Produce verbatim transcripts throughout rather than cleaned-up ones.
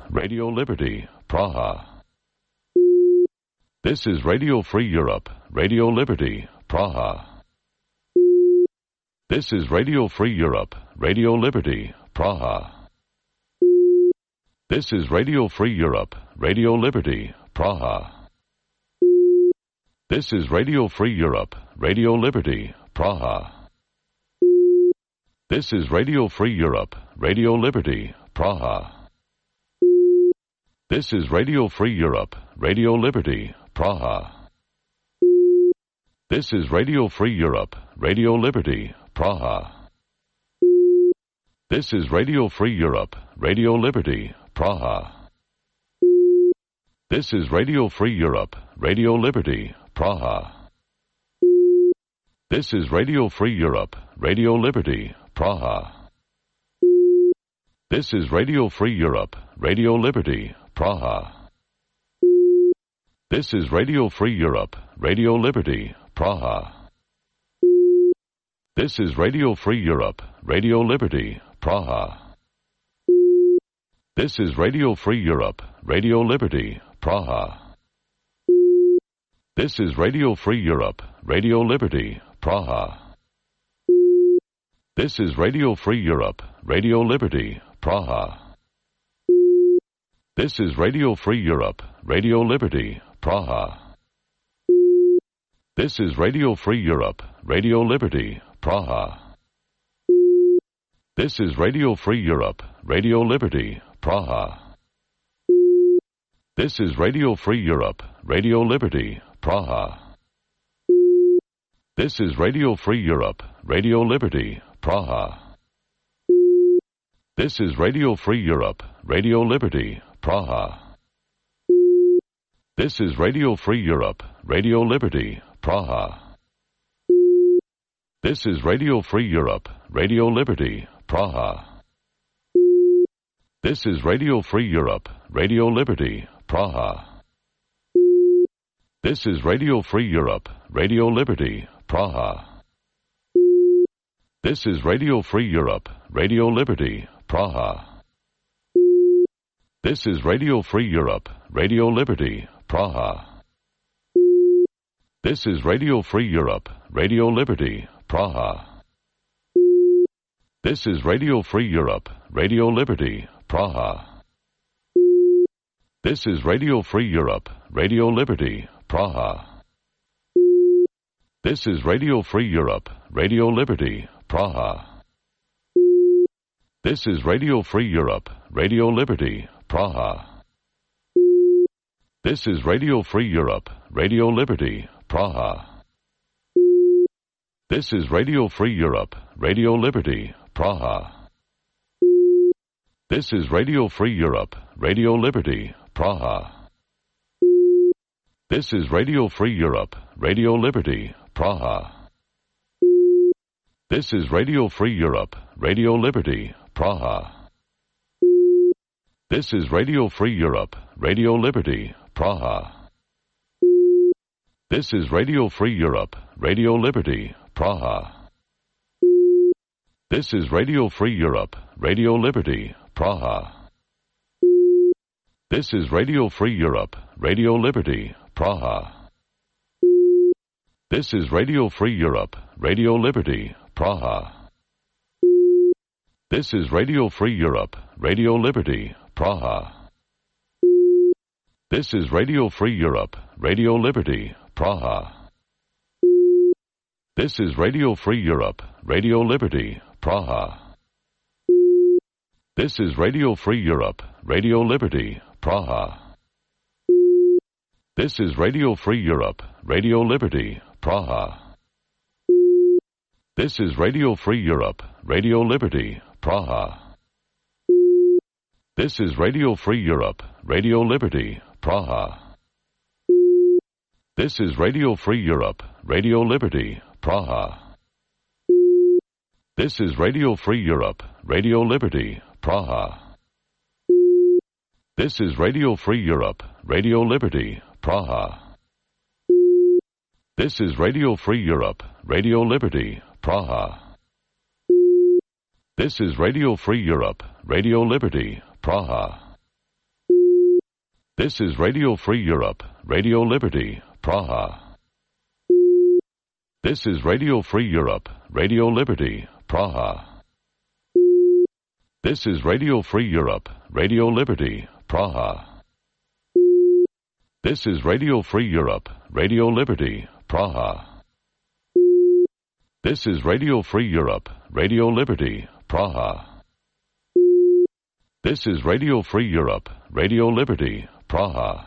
Radio Liberty, Praha. This is Radio Free Europe, Radio Liberty, Praha. This is Radio Free Europe, Radio Liberty, Praha. This is Radio Free Europe, Radio Liberty, Praha. This is Radio Free Europe, Radio Liberty, Praha. This is Radio Free Europe, Radio Liberty, Praha. This is Radio Free Europe, Radio Liberty, Praha. This is Radio Free Europe, Radio Liberty, Praha. This is Radio Free Europe, Radio Liberty, Praha. This is Radio Free Europe, Radio Liberty, Praha. This is Radio Free Europe, Radio Liberty, Praha. This is Radio Free Europe, Radio Liberty, Praha. This is Radio Free Europe, Radio Liberty, Praha. This is Radio Free Europe, Radio Liberty, Praha. This is Radio Free Europe, Radio Liberty, Praha. This is Radio Free Europe, Radio Liberty, Praha. This is Radio Free Europe, Radio Liberty, Praha. This is Radio Free Europe, Radio Liberty, Praha. This is Radio Free Europe, Radio Liberty, Praha. This is Radio Free Europe, Radio Liberty, Praha. This is Radio Free Europe, Radio Liberty, Praha. This is Radio Free Europe, Radio Liberty, Praha. This is Radio Free Europe, Radio Liberty, Praha. This is Radio Free Europe, Radio Liberty, Praha. This is Radio Free Europe, Radio Liberty, Praha. This is Radio Free Europe, Radio Liberty, Praha. This is Radio Free Europe, Radio Liberty, Praha. This is Radio Free Europe, Radio Liberty, Praha. This is Radio Free Europe, Radio Liberty, Praha. This is Radio Free Europe, Radio Liberty, Praha. This is Radio Free Europe, Radio Liberty, Praha. This is Radio Free Europe, Radio Liberty, Praha. This is Radio Free Europe, Radio Liberty, Praha. This is Radio Free Europe, Radio Liberty, Praha. This is Radio Free Europe, Radio Liberty, Praha. This is Radio Free Europe, Radio Liberty, Praha. This is Radio Free Europe, Radio Liberty, Praha. This is Radio Free Europe, Radio Liberty, Praha. This is Radio Free Europe, Radio Liberty, Praha. This is Radio Free Europe, Radio Liberty, Praha. This is Radio Free Europe, Radio Liberty, Praha. This is Radio Free Europe, Radio Liberty, Praha. This is Radio Free Europe, Radio Liberty, Praha. This is Radio Free Europe, Radio Liberty, Praha. This is Radio Free Europe, Radio Liberty, Praha. This is Radio Free Europe, Radio Liberty, Praha. This is Radio Free Europe, Radio Liberty, Praha. This is Radio Free Europe, Radio Liberty, Praha. This is Radio Free Europe, Radio Liberty, Praha. This is Radio Free Europe, Radio Liberty, Praha. This is Radio Free Europe, Radio Liberty, Praha. This is Radio Free Europe, Radio Liberty, Praha. This is Radio Free Europe, Radio Liberty, Praha. This is Radio Free Europe, Radio Liberty, Praha. This is Radio Free Europe, Radio Liberty, Praha. This is Radio Free Europe, Radio Liberty, Praha. This is Radio Free Europe, Radio Liberty, Praha. This is Radio Free Europe, Radio Liberty, Praha. This is Radio Free Europe, Radio Liberty, Praha. This is Radio Free Europe, Radio Liberty, Praha. This is Radio Free Europe, Radio Liberty, Praha. This is Radio Free Europe, Radio Liberty, Praha.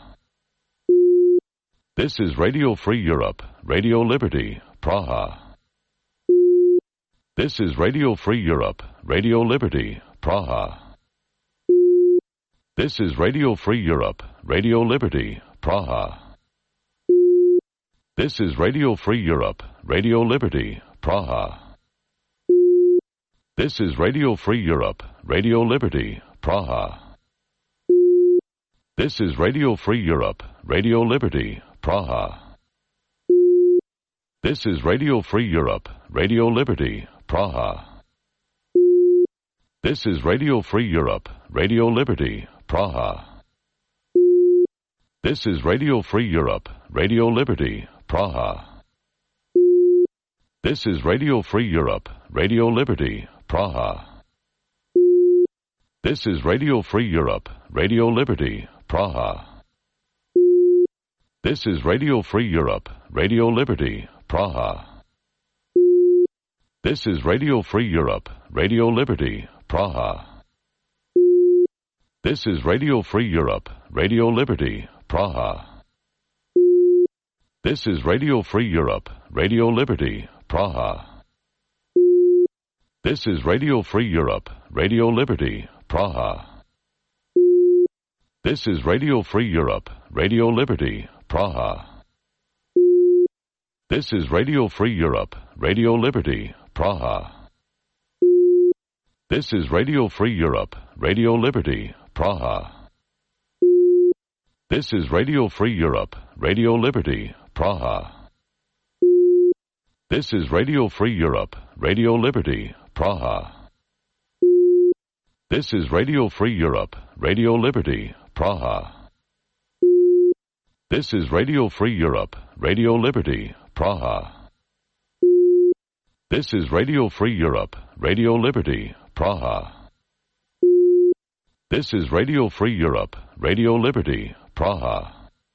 This is Radio Free Europe, Radio Liberty, Praha. This is Radio Free Europe, Radio Liberty, Praha. This is Radio Free Europe, Radio Liberty, Praha. This is Radio Free Europe, Radio Liberty, Praha. This is Radio Free Europe, Radio Liberty, Praha. This is Radio Free Europe, Radio Liberty, Praha. This is Radio Free Europe, Radio Liberty, Praha. This is Radio Free Europe, Radio Liberty, Praha. This is Radio Free Europe, Radio Liberty, Praha. This is Radio Free Europe, Radio Liberty, Praha. This is Radio Free Europe, Radio Liberty, Praha. This is Radio Free Europe, Radio Liberty, Praha. This is Radio Free Europe, Radio Liberty, Praha. This is Radio Free Europe, Radio Liberty, Praha. This is Radio Free Europe, Radio Liberty, Praha. This is Radio Free Europe, Radio Liberty, Praha. This is Radio Free Europe, Radio Liberty, Praha. This is Radio Free Europe, Radio Liberty, Praha. This is Radio Free Europe, Radio Liberty, Praha. This is Radio Free Europe, Radio Liberty, Praha. This is Radio Free Europe, Radio Liberty, Praha. This is Radio Free Europe, Radio Liberty, Praha. This is Radio Free Europe, Radio Liberty, Praha. This is Radio Free Europe, Radio Liberty, Praha. This is Radio Free Europe, Radio Liberty, Praha.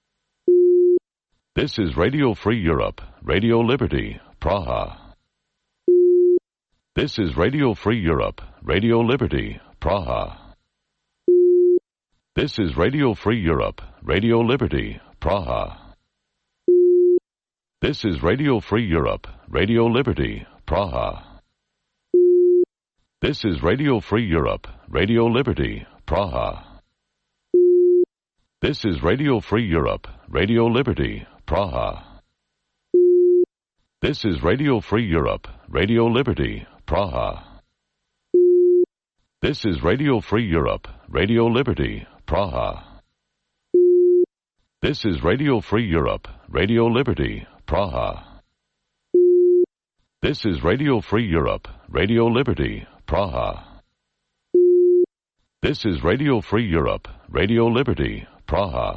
This is Radio Free Europe, Radio Liberty, Praha. This is Radio Free Europe, Radio Liberty, Praha. This is Radio Free Europe, Radio Liberty, Praha. This is Radio Free Europe, Radio Liberty, Praha. This is Radio Free Europe, Radio Liberty, Praha. This is Radio Free Europe, Radio Liberty, Praha. This is Radio Free Europe, Radio Liberty, Praha. This is Radio Free Europe, Radio Liberty, Praha. This is Radio Free Europe, Radio Liberty, Praha. This is Radio Free Europe, Radio Liberty, Praha. This is Radio Free Europe, Radio Liberty, Praha.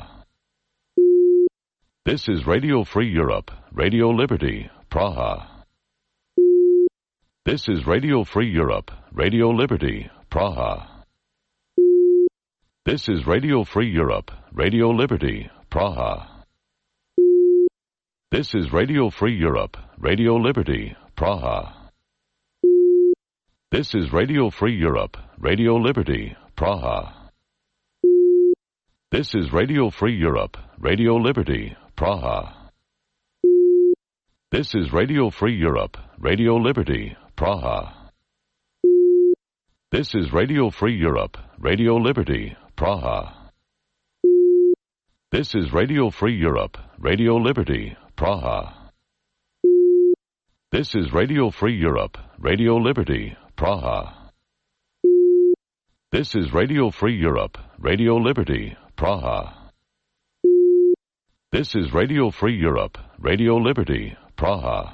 This is Radio Free Europe, Radio Liberty, Praha. This is Radio Free Europe, Radio Liberty, Praha. This is Radio Free Europe, Radio Liberty, Praha. This is Radio Free Europe, Radio Liberty, Praha. This is Radio Free Europe, Radio Liberty, Praha. This is Radio Free Europe, Radio Liberty, Praha. This is Radio Free Europe, Radio Liberty, Praha. This is Radio Free Europe, Radio Liberty, Praha. This is Radio Free Europe, Radio Liberty, Praha. This is Radio Free Europe, Radio Liberty, Praha. This is Radio Free Europe, Radio Liberty, Praha. This is Radio Free Europe, Radio Liberty, Praha.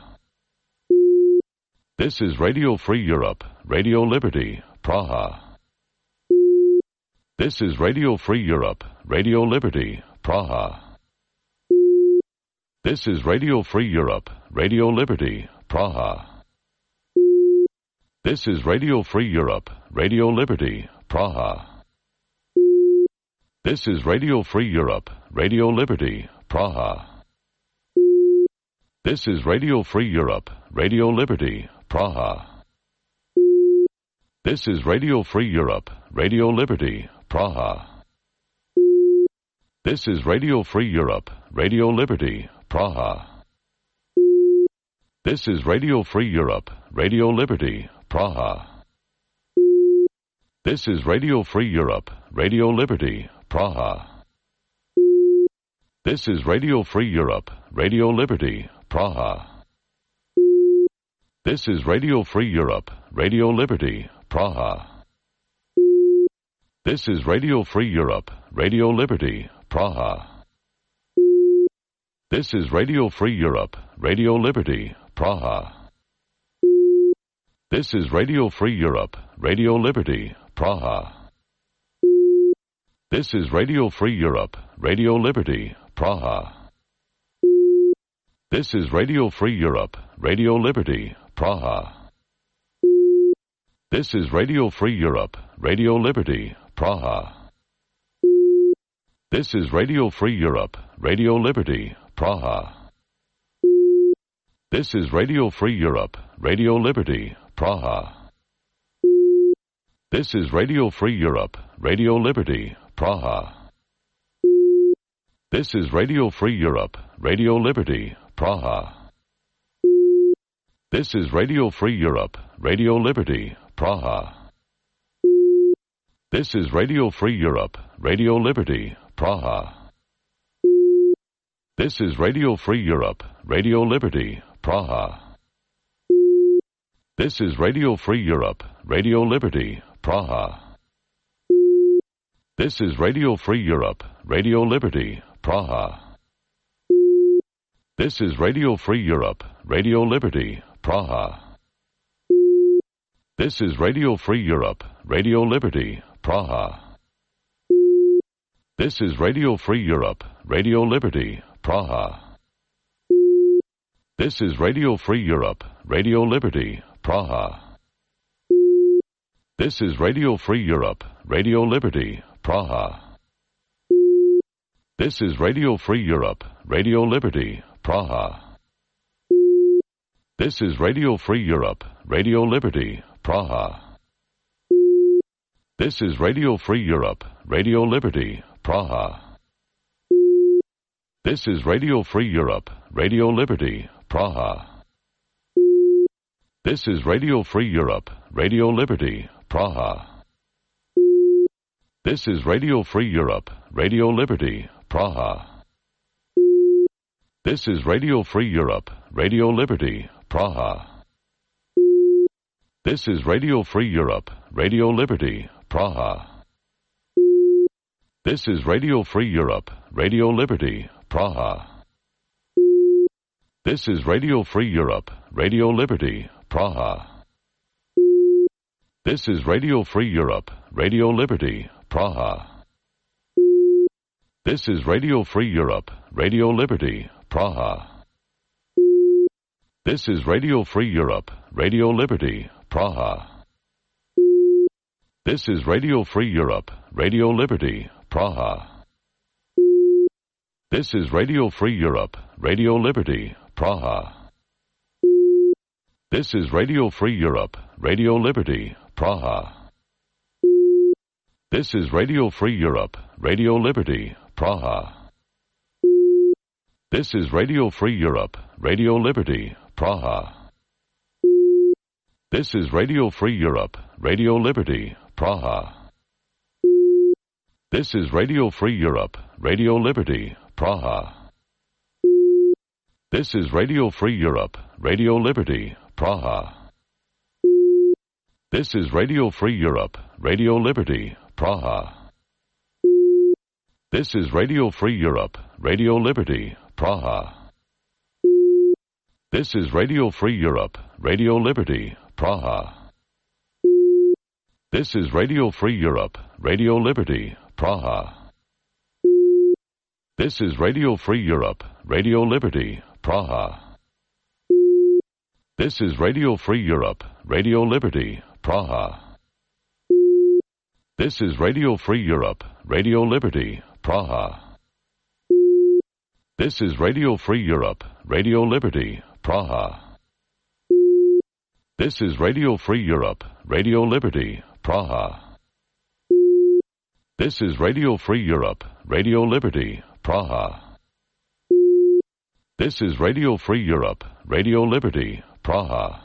This is Radio Free Europe, Radio Liberty, Praha. This is Radio Free Europe, Radio Liberty, Praha. This is Radio Free Europe, Radio Liberty, Praha. This is Radio Free Europe, Radio Liberty, Praha. This is Radio Free Europe, Radio Liberty, Praha. This is Radio Free Europe, Radio Liberty, Praha. This is Radio Free Europe, Radio Liberty, Praha. This is Radio Free Europe, Radio Liberty, Praha. This is Radio Free Europe, Radio Liberty, Praha. This is Radio Free Europe, Radio Liberty, Praha. This is Radio Free Europe, Radio Liberty, Praha. This is Radio Free Europe, Radio Liberty, Praha. This is Radio Free Europe, Radio Liberty, Praha. This is Radio Free Europe, Radio Liberty, Praha. This is Radio Free Europe, Radio Liberty, Praha. This is Radio Free Europe, Radio Liberty, Praha. This is Radio Free Europe, Radio Liberty, Praha. This is Radio Free Europe, Radio Liberty, Praha. This is Radio Free Europe, Radio Liberty, Praha. This is Radio Free Europe, Radio Liberty, Praha. This is Radio Free Europe, Radio Liberty, Praha. This is Radio Free Europe, Radio Liberty, Praha. This is Radio Free Europe, Radio Liberty, Praha. This is Radio Free Europe, Radio Liberty, Praha. This is Radio Free Europe, Radio Liberty, Praha. This is Radio Free Europe, Radio Liberty, Praha. This is Radio Free Europe, Radio Liberty, Praha. This is Radio Free Europe, Radio Liberty, Praha. This is Radio Free Europe, Radio Liberty, Praha. This is Radio Free Europe, Radio Liberty, Praha. This is Radio Free Europe, Radio Liberty, Praha. This is Radio Free Europe, Radio Liberty, Praha. This is Radio Free Europe, Radio Liberty, Praha. This is Radio Free Europe, Radio Liberty, Praha. This is Radio Free Europe, Radio Liberty, Praha. This is Radio Free Europe, Radio Liberty, Praha. This is Radio Free Europe, Radio Liberty, Praha. This is Radio Free Europe, Radio Liberty, Praha. This is Radio Free Europe, Radio Liberty, Praha. This is Radio Free Europe, Radio Liberty, Praha. This is Radio Free Europe, Radio Liberty, Praha. This is Radio Free Europe, Radio Liberty, Praha. This is Radio Free Europe, Radio Liberty, Praha. This is Radio Free Europe, Radio Liberty, Praha. This is Radio Free Europe, Radio Liberty, Praha. This is Radio Free Europe, Radio Liberty, Praha. This is Radio Free Europe, Radio Liberty, Praha. This is Radio Free Europe, Radio Liberty, Praha. This is Radio Free Europe, Radio Liberty, Praha. This is Radio Free Europe, Radio Liberty, Praha. This is Radio Free Europe, Radio Liberty, Praha. This is Radio Free Europe, Radio Liberty, Praha. This is Radio Free Europe, Radio Liberty, Praha. This is Radio Free Europe, Radio Liberty, Praha. This is Radio Free Europe, Radio Liberty, Praha. This is Radio Free Europe, Radio Liberty, Praha. This is Radio Free Europe, Radio Liberty, Praha. This is Radio Free Europe, Radio Liberty, Praha. This is Radio Free Europe, Radio Liberty, Praha. This is Radio Free Europe, Radio Liberty, Praha. This is Radio Free Europe, Radio Liberty, Praha. This is Radio Free Europe, Radio Liberty, Praha. This is Radio Free Europe, Radio Liberty, Praha. This is Radio Free Europe, Radio Liberty, Praha.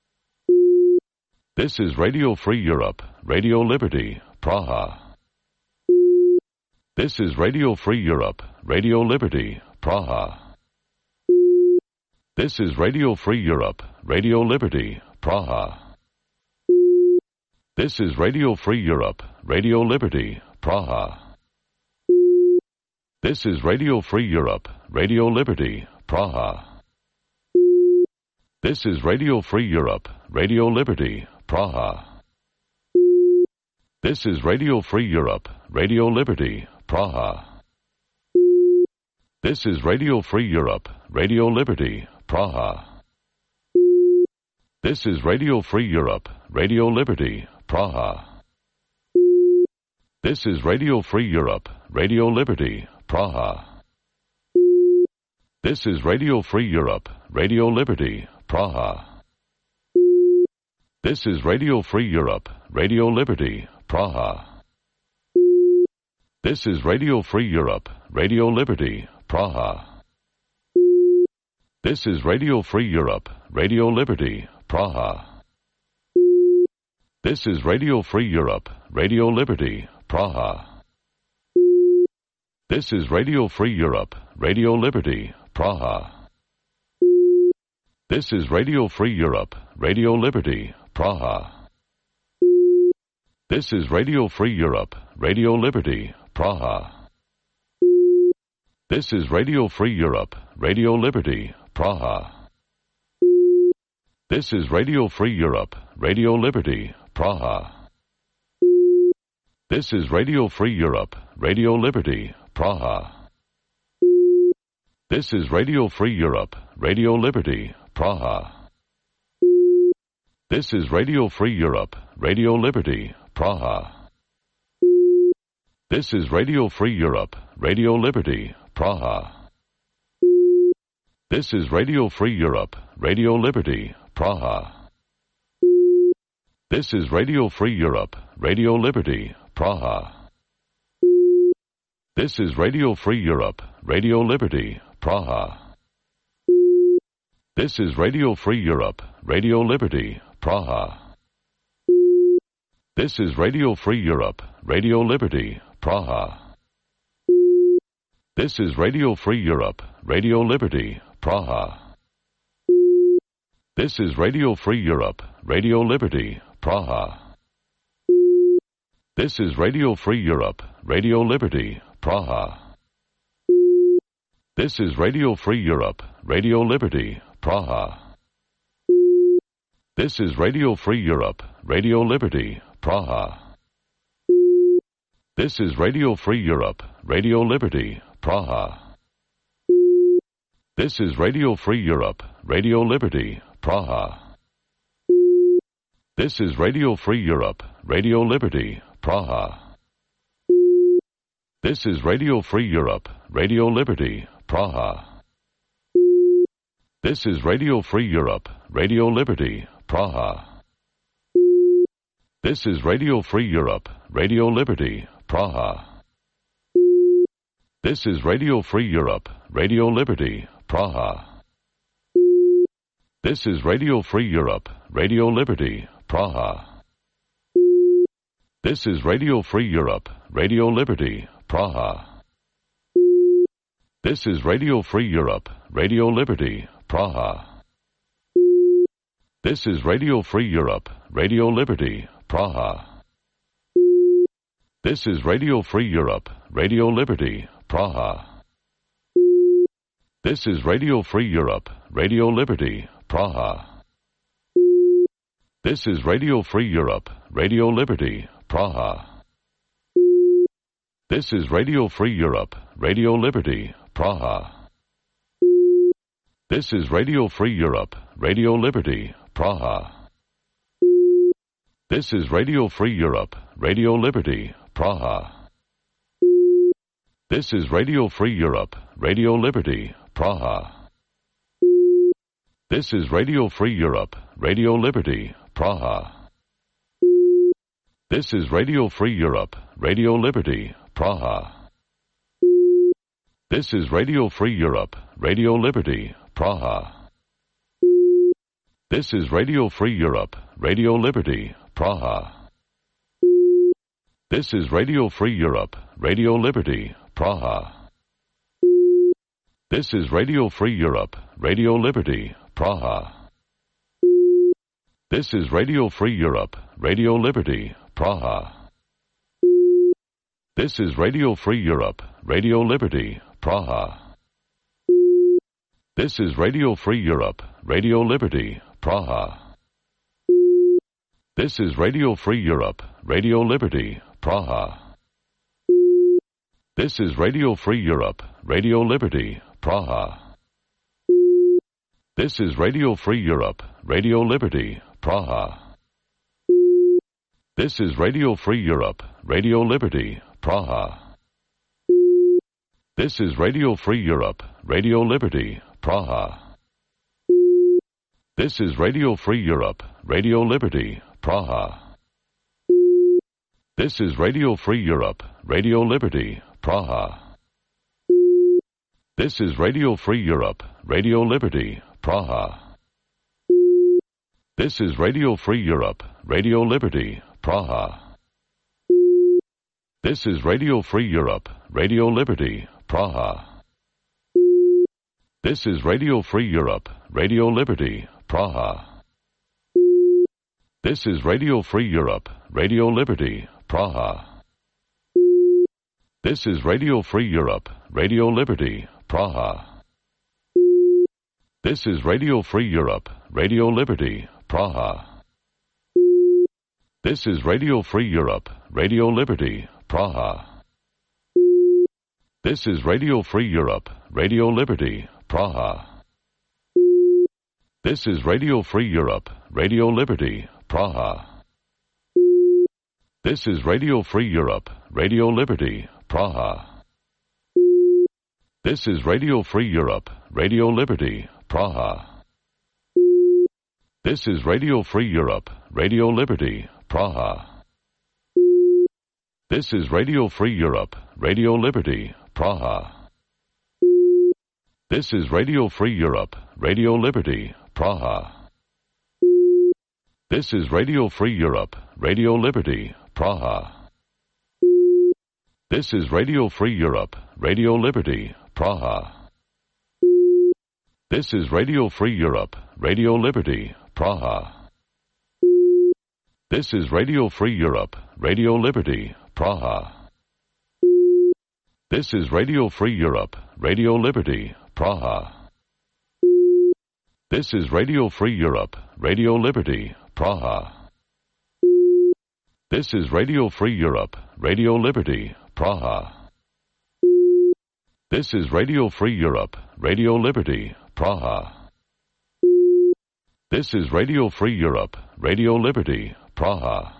This is Radio Free Europe, Radio Liberty, Praha. This is Radio Free Europe, Radio Liberty, Praha. This is Radio Free Europe, Radio Liberty, Praha. This is Radio Free Europe, Radio Liberty, Praha. This is Radio Free Europe, Radio Liberty, Praha. This is Radio Free Europe, Radio Liberty, Praha. This is Radio Free Europe, Radio Liberty, Praha. This is Radio Free Europe, Radio Liberty, Praha. This is Radio Free Europe, Radio Liberty, Praha. This is Radio Free Europe, Radio Liberty, Praha. This is Radio Free Europe, Radio Liberty, Praha. This is Radio Free Europe, Radio Liberty, Praha. This is Radio Free Europe, Radio Liberty, Praha. This is Radio Free Europe, Radio Liberty, Praha. This is Radio Free Europe, Radio Liberty, Praha. This is Radio Free Europe, Radio Liberty, Praha. This is Radio Free Europe, Radio Liberty, Praha. This is Radio Free Europe, Radio Liberty, Praha. This is Radio Free Europe, Radio Liberty, Praha. This is Radio Free Europe, Radio Liberty, Praha. This is Radio Free Europe, Radio Liberty, Praha. This is Radio Free Europe, Radio Liberty, Praha. This is Radio Free Europe, Radio Liberty, Praha. This is Radio Free Europe, Radio Liberty, Praha. This is Radio Free Europe, Radio Liberty, Praha. This is Radio Free Europe, Radio Liberty, Praha. This is Radio Free Europe, Radio Liberty, Praha. This is Radio Free Europe, Radio Liberty, Praha. This is Radio Free Europe, Radio Liberty, Praha. This is Radio Free Europe, Radio Liberty, Praha. This is Radio Free Europe, Radio Liberty, Praha. This is Radio Free Europe, Radio Liberty, Praha. This is Radio Free Europe, Radio Liberty, Praha. This is Radio Free Europe, Radio Liberty, Praha. This is Radio Free Europe, Radio Liberty, Praha. This is Radio Free Europe, Radio Liberty, Praha. This is Radio Free Europe, Radio Liberty, Praha. This is Radio Free Europe, Radio Liberty, Praha. This is Radio Free Europe, Radio Liberty, Praha. This is Radio Free Europe, Radio Liberty, Praha. This is Radio Free Europe, Radio Liberty, Praha. This is Radio Free Europe, Radio Liberty, Praha. This is Radio Free Europe, Radio Liberty, Praha. This is Radio Free Europe, Radio Liberty, Praha. This is Radio Free Europe, Radio Liberty, Praha. This is Radio Free Europe, Radio Liberty, Praha. This is Radio Free Europe, Radio Liberty, Praha. This is Radio Free Europe, Radio Liberty, Praha. This is Radio Free Europe, Radio Liberty, Praha. This is Radio Free Europe, Radio Liberty, Praha. This is Radio Free Europe, Radio Liberty, Praha. This is Radio Free Europe, Radio Liberty, Praha. This is Radio Free Europe, Radio Liberty, Praha. This is Radio Free Europe, Radio Liberty, Praha. This is Radio Free Europe, Radio Liberty, Praha. This is Radio Free Europe, Radio Liberty, Praha. This is Radio Free Europe, Radio Liberty, Praha. This is Radio Free Europe, Radio Liberty, Praha. This is Radio Free Europe, Radio Liberty, Praha. This is Radio Free Europe, Radio Liberty, Praha. This is Radio Free Europe, Radio Liberty, Praha. This is Radio Free Europe, Radio Liberty, Praha. This is Radio Free Europe, Radio Liberty, Praha. This is Radio Free Europe, Radio Liberty, Praha. This is Radio Free Europe, Radio Liberty, Praha. This is Radio Free Europe, Radio Liberty, Praha. This is Radio Free Europe, Radio Liberty, Praha. This is Radio Free Europe, Radio Liberty, Praha. This is Radio Free Europe, Radio Liberty, Praha. This is Radio Free Europe, Radio Liberty, Praha. This is Radio Free Europe, Radio Liberty, Praha. This is Radio Free Europe, Radio Liberty, Praha. This is Radio Free Europe, Radio Liberty, Praha. This is Radio Free Europe, Radio Liberty, Praha. This is Radio Free Europe, Radio Liberty, Praha. This is Radio Free Europe, Radio Liberty, Praha. This is Radio Free Europe, Radio Liberty, Praha. This is Radio Free Europe, Radio Liberty, Praha. This is Radio Free Europe, Radio Liberty, Praha. This is Radio Free Europe, Radio Liberty, Praha. This is Radio Free Europe, Radio Liberty, Praha. This is Radio Free Europe, Radio Liberty, Praha. This is Radio Free Europe, Radio Liberty, Praha. This is Radio Free Europe, Radio Liberty, Praha. This is Radio Free Europe, Radio Liberty, Praha. This is Radio Free Europe, Radio Liberty, Praha. This is Radio Free Europe, Radio Liberty, Praha. This is Radio Free Europe, Radio Liberty, Praha. This is Radio Free Europe, Radio Liberty, Praha. This is Radio Free Europe, Radio Liberty, Praha. This is Radio Free Europe, Radio Liberty, Praha. This is Radio Free Europe, Radio Liberty, Praha.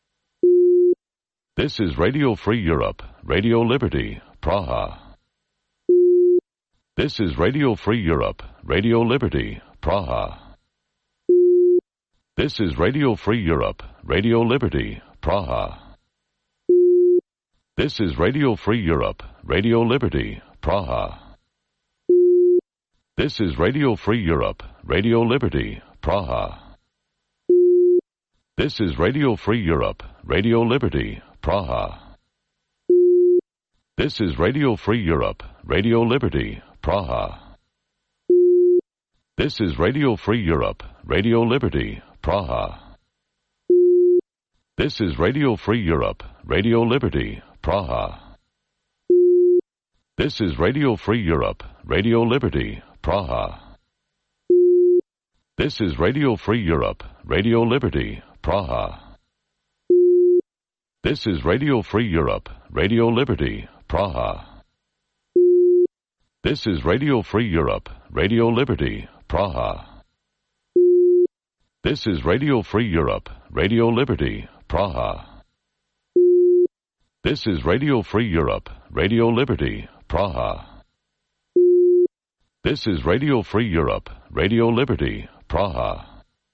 This is Radio Free Europe, Radio Liberty, Praha. This is Radio Free Europe, Radio Liberty, Praha. This is Radio Free Europe, Radio Liberty, Praha. This is Radio Free Europe, Radio Liberty, Praha. This is Radio Free Europe, Radio Liberty, Praha. This is Radio Free Europe, Radio Liberty, Praha. This is Radio Free Europe, Radio Liberty, Praha. This is Radio Free Europe, Radio Liberty, Praha. This is Radio Free Europe, Radio Liberty, Praha. This is Radio Free Europe, Radio Liberty, Praha. This is Radio Free Europe, Radio Liberty, Praha. This is Radio Free Europe, Radio Liberty, Praha. This is Radio Free Europe, Radio Liberty, Praha. This is Radio Free Europe, Radio Liberty, Praha. This is Radio Free Europe, Radio Liberty, Praha. This is Radio Free Europe, Radio Liberty, Praha.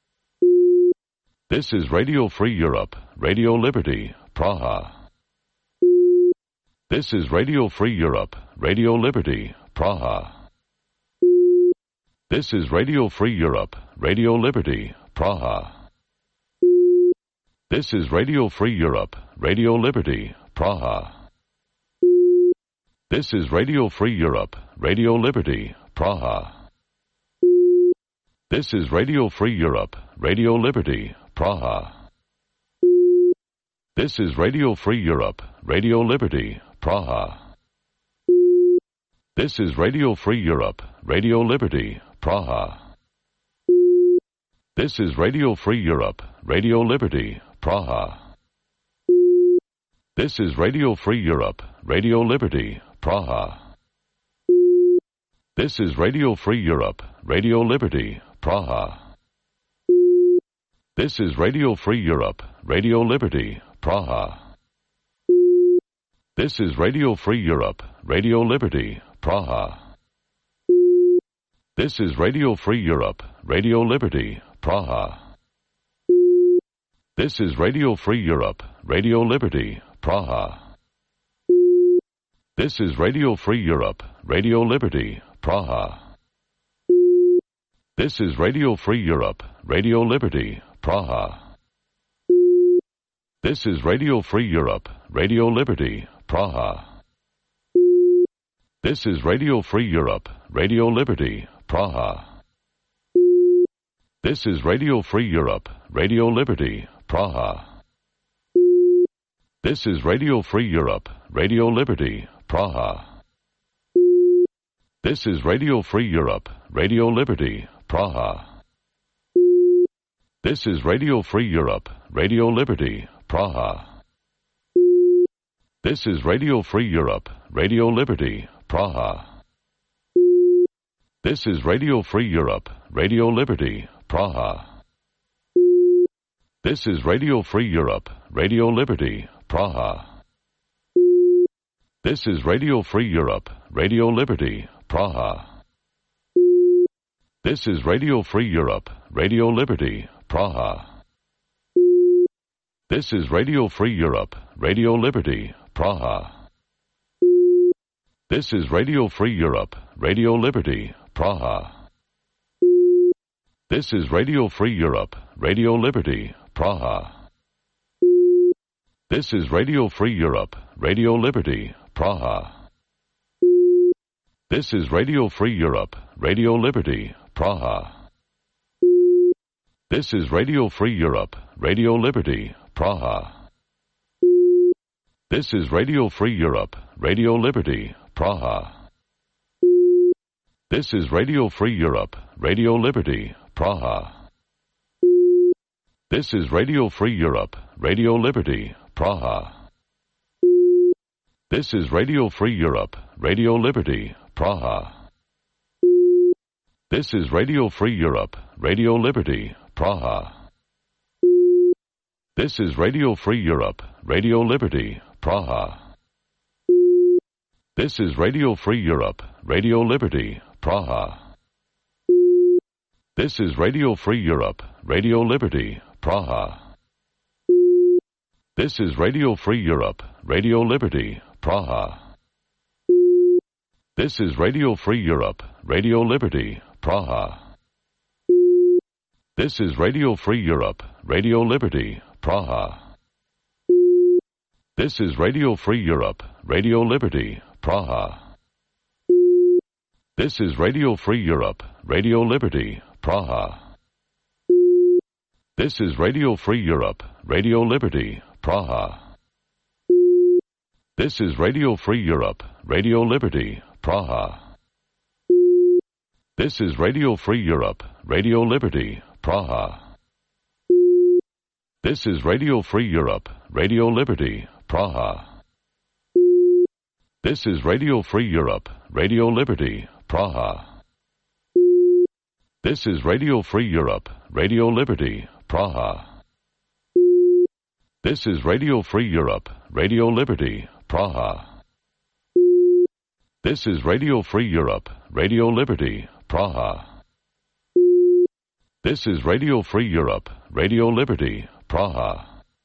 This is Radio Free Europe, Radio Liberty, Praha. This is Radio Free Europe, Radio Liberty, Praha. This is Radio Free Europe, Radio Liberty, Praha. This is Radio Free Europe, Radio Liberty, Praha. This is Radio Free Europe, Radio Liberty, Praha. This is Radio Free Europe, Radio Liberty, Praha. This is Radio Free Europe, Radio Liberty, Praha. This is Radio Free Europe, Radio Liberty, Praha. This is Radio Free Europe, Radio Liberty, Praha. This is Radio Free Europe, Radio Liberty, Praha. This is Radio Free Europe, Radio Liberty, Praha. This is Radio Free Europe, Radio Liberty, Praha. This is Radio Free Europe, Radio Liberty, Praha. This is Radio Free Europe, Radio Liberty, Praha. This is Radio Free Europe, Radio Liberty, Praha. This is Radio Free Europe, Radio Liberty, Praha. This is Radio Free Europe, Radio Liberty, Praha. This is Radio Free Europe, Radio Liberty, Praha. This is Radio Free Europe, Radio Liberty, Praha. This is Radio Free Europe, Radio Liberty, Praha. This is Radio Free Europe, Radio Liberty, Praha. This is Radio Free Europe, Radio Liberty, Praha. This is Radio Free Europe, Radio Liberty, Praha. This is Radio Free Europe, Radio Liberty, Praha. This is Radio Free Europe, Radio Liberty, Praha. This is Radio Free Europe, Radio Liberty, Praha. This is Radio Free Europe, Radio Liberty, Praha. This is Radio Free Europe, Radio Liberty, Praha. This is Radio Free Europe, Radio Liberty, Praha. This is Radio Free Europe, Radio Liberty, Praha. This is Radio Free Europe, Radio Liberty, Praha. This is Radio Free Europe, Radio Liberty, Praha. This is Radio Free Europe, Radio Liberty, Praha. This is Radio Free Europe, Radio Liberty, Praha. This is Radio Free Europe, Radio Liberty, Praha. This is Radio Free Europe, Radio Liberty, Praha. This is Radio Free Europe, Radio Liberty, Praha. This is Radio Free Europe, Radio Liberty, Praha. This is Radio Free Europe, Radio Liberty, Praha. This is Radio Free Europe, Radio Liberty, Praha. This is Radio Free Europe, Radio Liberty, Praha. This is Radio Free Europe, Radio Liberty, Praha. This is Radio Free Europe, Radio Liberty, Praha. This is Radio Free Europe, Radio Liberty, Praha. This is Radio Free Europe, Radio Liberty, Praha. This is Radio Free Europe, Radio Liberty, Praha. This is Radio Free Europe, Radio Liberty, Praha. This is Radio Free Europe, Radio Liberty, Praha. This is Radio Free Europe, Radio Liberty, Praha. This is Radio Free Europe, Radio Liberty, Praha. This is Radio Free Europe, Radio Liberty, Praha. This is Radio Free Europe, Radio Liberty, Praha. This is Radio Free Europe, Radio Liberty, Praha. This is Radio Free Europe, Radio Liberty, Praha. This is Radio Free Europe, Radio Liberty, Praha. This is Radio Free Europe, Radio Liberty, Praha.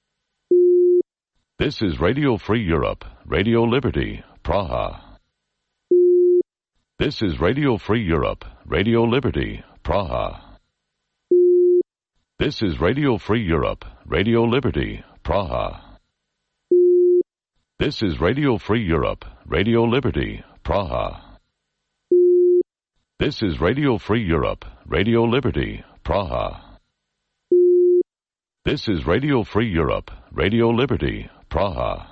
This is Radio Free Europe, Radio Liberty, Praha. This is Radio Free Europe, Radio Liberty, Praha. This is Radio Free Europe, Radio Liberty, Praha. This is Radio Free Europe, Radio Liberty, Praha. This is Radio Free Europe, Radio Liberty, Praha. This is Radio Free Europe, Radio Liberty, Praha.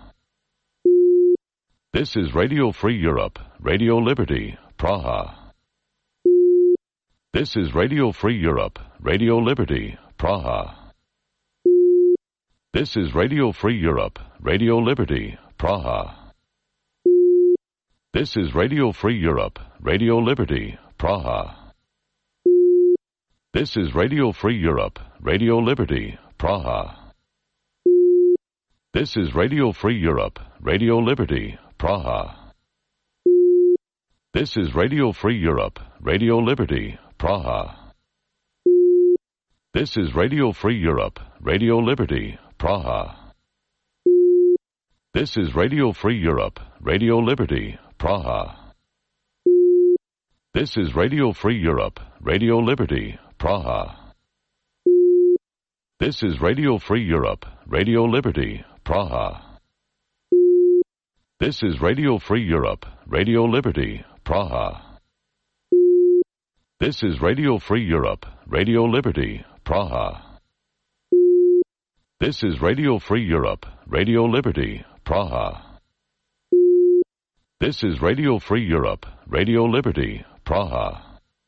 This is Radio Free Europe, Radio Liberty, Praha. This is Radio Free Europe, Radio Liberty, Praha. This is Radio Free Europe, Radio Liberty, Praha. This is Radio Free Europe, Radio Liberty, Praha. This is Radio Free Europe, Radio Liberty, Praha. This is Radio Free Europe, Radio Liberty, Praha. This is Radio Free Europe, Radio Liberty, Praha. This is Radio Free Europe, Radio Liberty, Praha. This is Radio Free Europe, Radio Liberty, Praha. This is Radio Free Europe, Radio Liberty, Praha. This is Radio Free Europe, Radio Liberty, Praha. This is Radio Free Europe, Radio Liberty, Praha. This is Radio Free Europe, Radio Liberty, Praha. This is Radio Free Europe, Radio Liberty, Praha. This is Radio Free Europe, Radio Liberty, Praha.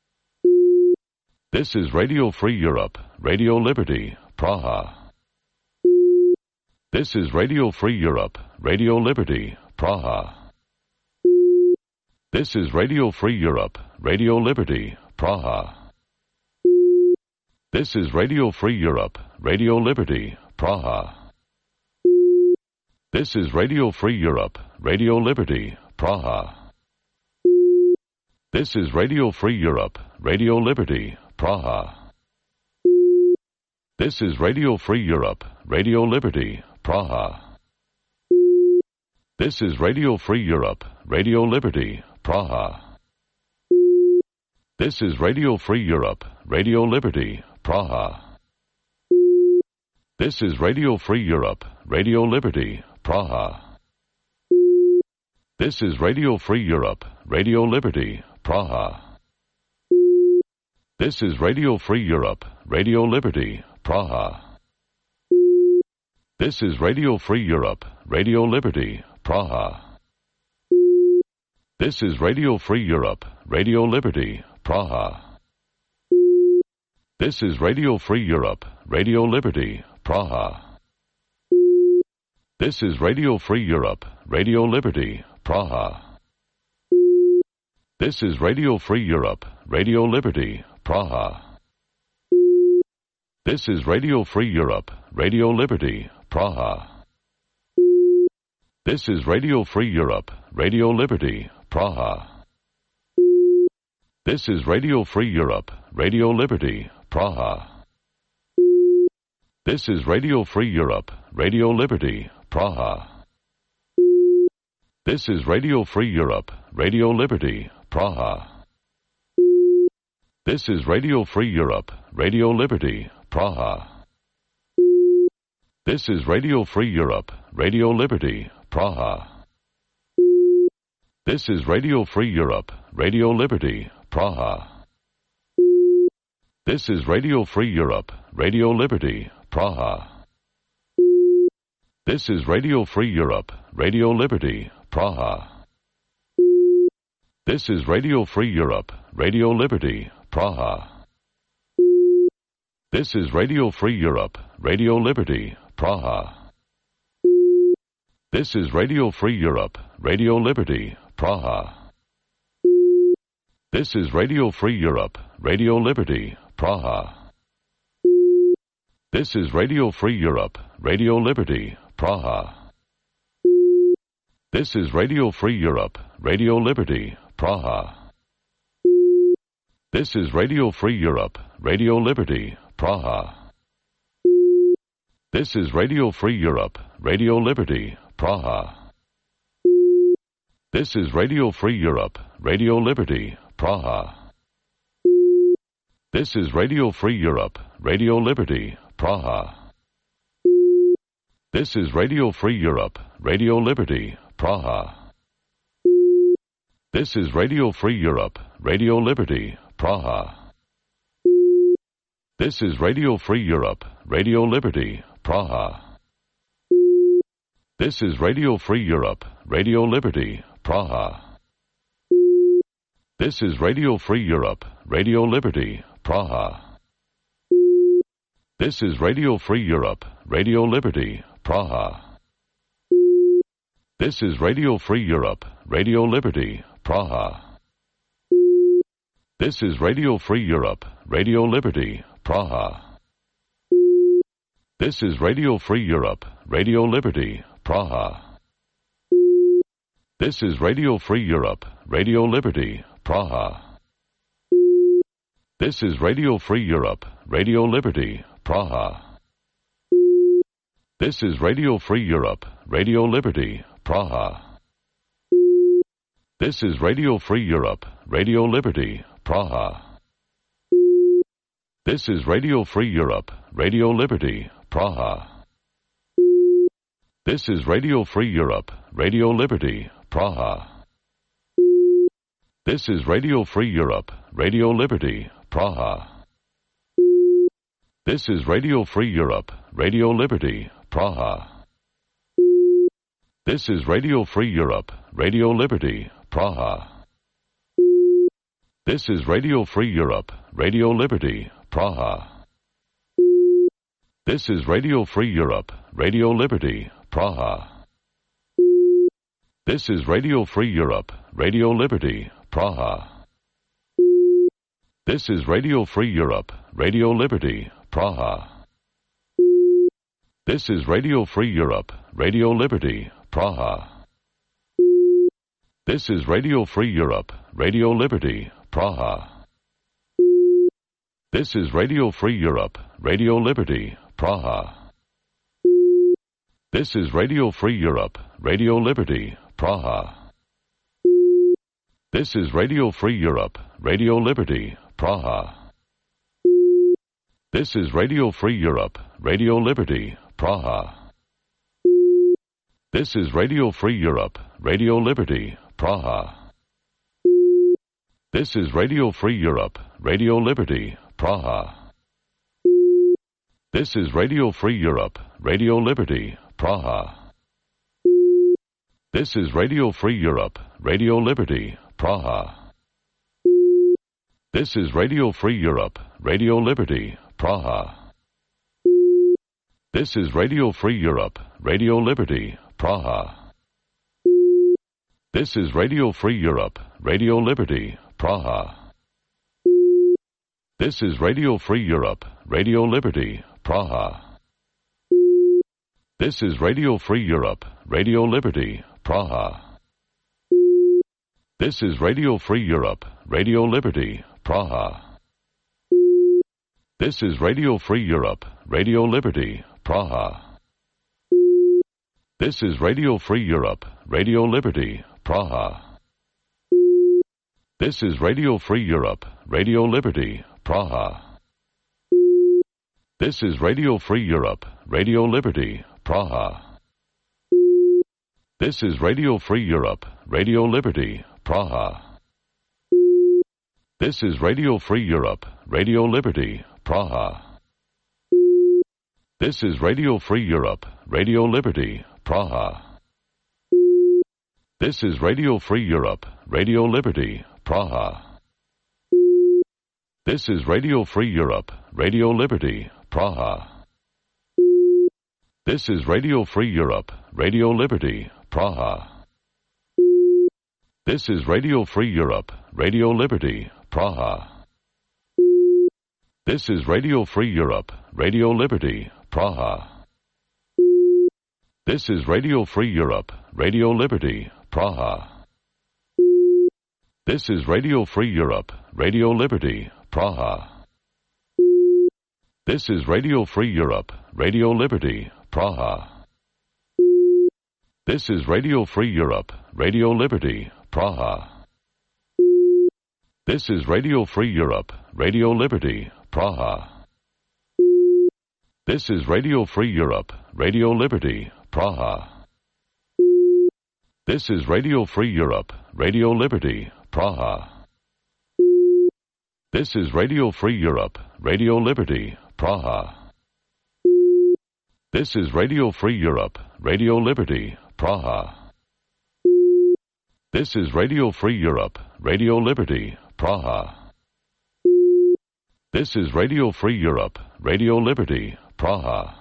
This is Radio Free Europe, Radio Liberty, Praha. This is Radio Free Europe, Radio Liberty, Praha. This is Radio Free Europe, Radio Liberty, Praha. This is Radio Free Europe, Radio Liberty, Praha. This is Radio Free Europe, Radio Liberty, Praha. This is Radio Free Europe, Radio Liberty, Praha. This is Radio Free Europe, Radio Liberty, Praha. This is Radio Free Europe, Radio Liberty, Praha. This is Radio Free Europe, Radio Liberty, Praha. This is Radio Free Europe, Radio Liberty, Praha. This is Radio Free Europe, Radio Liberty, Praha. This is Radio Free Europe, Radio Liberty, Praha. This is Radio Free Europe, Radio Liberty, Praha. This is Radio Free Europe, Radio Liberty, Praha. This is Radio Free Europe, Radio Liberty, Praha. This is Radio Free Europe, Radio Liberty, Praha. This is Radio Free Europe, Radio Liberty, Praha. This is Radio Free Europe, Radio Liberty, Praha. This is Radio Free Europe, Radio Liberty, Praha. This is Radio Free Europe, Radio Liberty, Praha. This is Radio Free Europe, Radio Liberty, Praha. This is Radio Free Europe, Radio Liberty, Praha. This is Radio Free Europe, Radio Liberty, Praha. This is Radio Free Europe, Radio Liberty, Praha. This is Radio Free Europe, Radio Liberty, Praha. This is Radio Free Europe, Radio Liberty, Praha. This is Radio Free Europe, Radio Liberty, Praha. This is Radio Free Europe, Radio Liberty, Praha. This is Radio Free Europe, Radio Liberty, Praha. This is Radio Free Europe, Radio Liberty, Praha. This is Radio Free Europe, Radio Liberty, Praha. This is Radio Free Europe, Radio Liberty, Praha. This is Radio Free Europe, Radio Liberty, Praha. This is Radio Free Europe, Radio Liberty, Praha. This is Radio Free Europe, Radio Liberty, Praha. This is Radio Free Europe, Radio Liberty, Praha. This is Radio Free Europe, Radio Liberty, Praha. This is Radio Free Europe, Radio Liberty, Praha. This is Radio Free Europe, Radio Liberty, Praha. This is Radio Free Europe, Radio Liberty, Praha. This is Radio Free Europe, Radio Liberty, Praha. This is Radio Free Europe, Radio Liberty, Praha. This is Radio Free Europe, Radio Liberty, Praha. This is Radio Free Europe, Radio Liberty, Praha. This is Radio Free Europe, Radio Liberty, Praha. This is Radio Free Europe, Radio Liberty, Praha. This is Radio Free Europe, Radio Liberty, Praha. This is Radio Free Europe, Radio Liberty, Praha. This is Radio Free Europe, Radio Liberty, Praha. This is Radio Free Europe, Radio Liberty, Praha. This is Radio Free Europe, Radio Liberty, Praha. This is Radio Free Europe, Radio Liberty, Praha. This is Radio Free Europe, Radio Liberty, Praha. This is Radio Free Europe, Radio Liberty, Praha. This is Radio Free Europe, Radio Liberty, Praha. This is Radio Free Europe, Radio Liberty, Praha. This is Radio Free Europe, Radio Liberty, Praha. This is Radio Free Europe, Radio Liberty, Praha. This is Radio Free Europe, Radio Liberty, Praha. This is Radio Free Europe, Radio Liberty, Praha. This is Radio Free Europe, Radio Liberty, Praha. This is Radio Free Europe, Radio Liberty, Praha. This is Radio Free Europe, Radio Liberty, Praha. This is Radio Free Europe, Radio Liberty, Praha. This is Radio Free Europe, Radio Liberty, Praha. This is Radio Free Europe, Radio Liberty, Praha. This is Radio Free Europe, Radio Liberty, Praha. This is Radio Free Europe, Radio Liberty, Praha. This is Radio Free Europe, Radio Liberty, Praha. This is Radio Free Europe, Radio Liberty, Praha. This is Radio Free Europe, Radio Liberty, Praha. This is Radio Free Europe, Radio Liberty, Praha. This is Radio Free Europe, Radio Liberty, Praha. This is Radio Free Europe, Radio Liberty, Praha. This is Radio Free Europe, Radio Liberty, Praha. This is Radio Free Europe, Radio Liberty, Praha. This is Radio Free Europe, Radio Liberty, Praha. This is Radio Free Europe, Radio Liberty, Praha. This is Radio Free Europe, Radio Liberty, Praha. This is Radio Free Europe, Radio Liberty, Praha. This is Radio Free Europe, Radio Liberty, Praha. This is Radio Free Europe, Radio Liberty, Praha. This is Radio Free Europe, Radio Liberty, Praha. This is Radio Free Europe, Radio Liberty, Praha. This is Radio Free Europe, Radio Liberty, Praha. This is Radio Free Europe, Radio Liberty, Praha. This is Radio Free Europe, Radio Liberty, Praha. This is Radio Free Europe, Radio Liberty, Praha. This is Radio Free Europe, Radio Liberty, Praha. This is Radio Free Europe, Radio Liberty, Praha. This is Radio Free Europe, Radio Liberty, Praha. This is Radio Free Europe, Radio Liberty, Praha. This is Radio Free Europe, Radio Liberty, Praha. This is Radio Free Europe, Radio Liberty, Praha. This is Radio Free Europe, Radio Liberty, Praha. This is Radio Free Europe, Radio Liberty, Praha. This is Radio Free Europe, Radio Liberty, Praha. This is Radio Free Europe, Radio Liberty, Praha.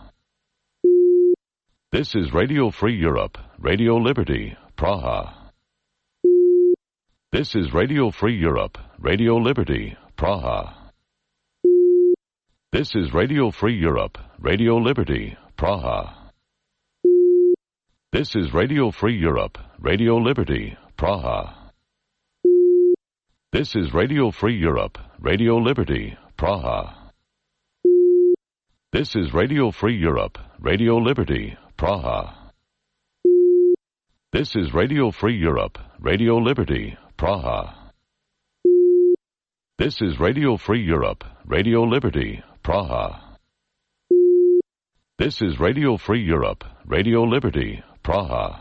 This is Radio Free Europe, Radio Liberty, Praha. This is Radio Free Europe, Radio Liberty, Praha. This is Radio Free Europe, Radio Liberty, Praha. This is Radio Free Europe, Radio Liberty, Praha. This is Radio Free Europe, Radio Liberty, Praha. This is Radio Free Europe, Radio Liberty, Praha. This is Radio Free Europe, Radio Liberty, Praha. This is Radio Free Europe, Radio Liberty, Praha. This is Radio Free Europe, Radio Liberty, Praha.